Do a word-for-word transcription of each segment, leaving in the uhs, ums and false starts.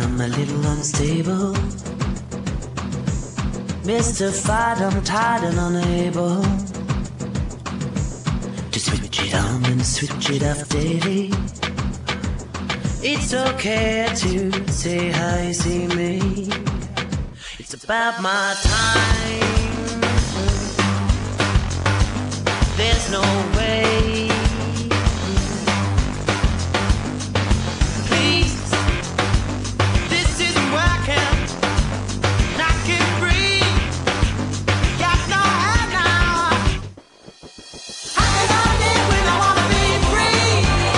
I'm a little unstable. Mystified, I'm tired and unable to switch it on and switch it off daily. It's okay to say how you see me. It's about my time. There's no way. Please, this isn't working. I can't breathe. Got no air now. How can I live when I wanna be free?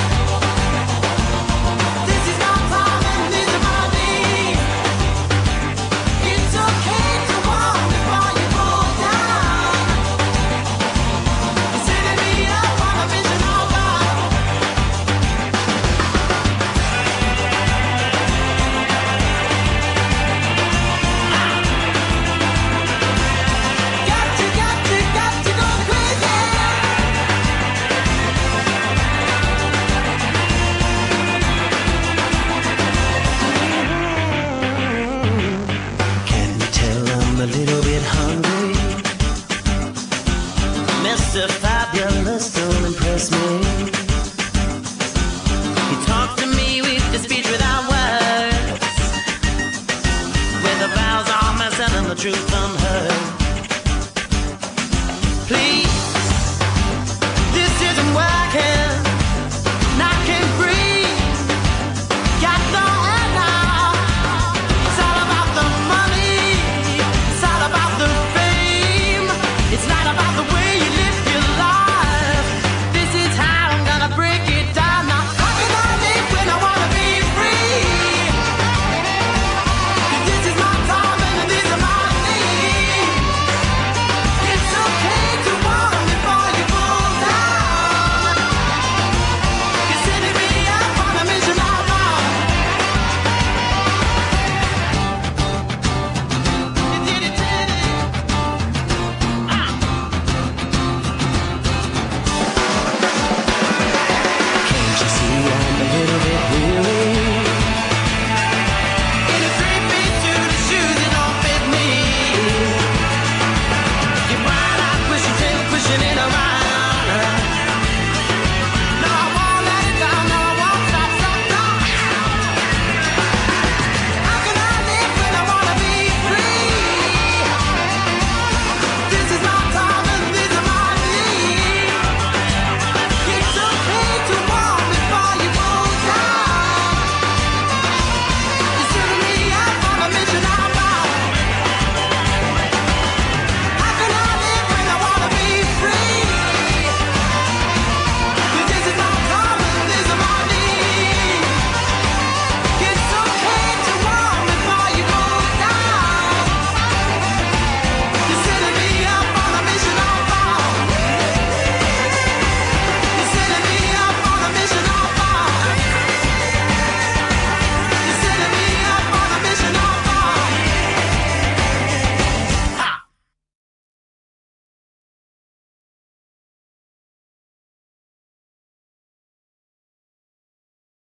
This is my time and these are my needs. It's okay to walk before you fall down. You're setting me up on a vision of God. Got to, got to, got to go crazy. Can you tell I'm a little bit hungry? Mister Fabulous don't impress me. You talk to me with the speech without words, with the vowels all missing and the truth